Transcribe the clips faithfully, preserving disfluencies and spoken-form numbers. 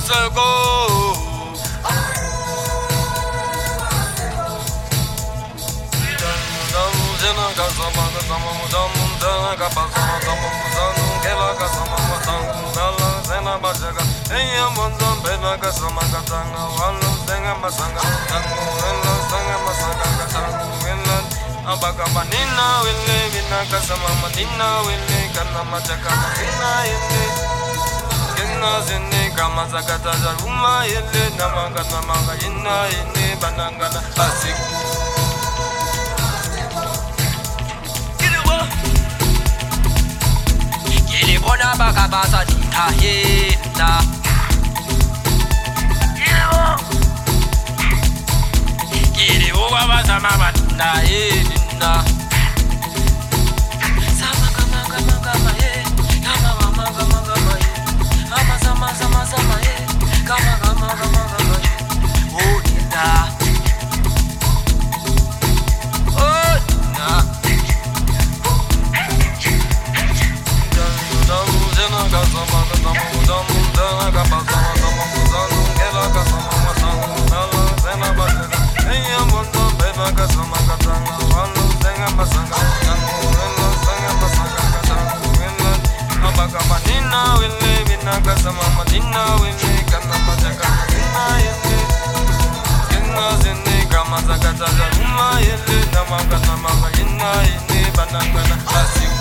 Abagabanina wille vinaka samamadina wille kana majaka ina yille kenna zinne kama zakata zaruma yille namanga namanga ina yille banangana asik Gili bona baka basa dita hina Gili uwa basa mama na hina Na sama kama kama kama ye kama kama kama kama ye kama sama sama sama ye kama kama kama kama ye oh na oh na damu zena kasama kasama damu zena kasama kasama damu kela kasama kasama damu zena basena hey amondo beba kasama kasama Masanga, Yango, Sanga, Masanga, Katanga, Abagabanina, will live in Nagasama, Madina, will make a Namazaka, Kinas in the Gamazakata, Uma, Yelly, Namaka, Ina, in the Banangana, Classic.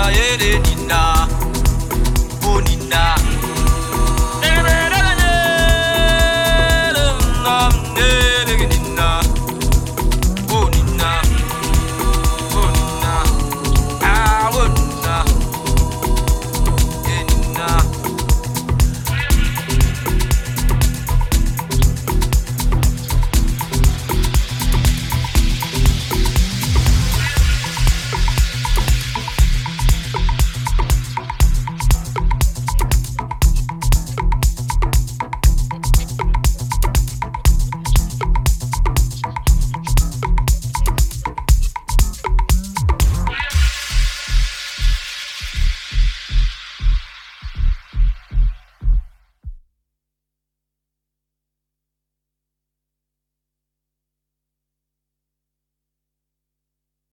ere nina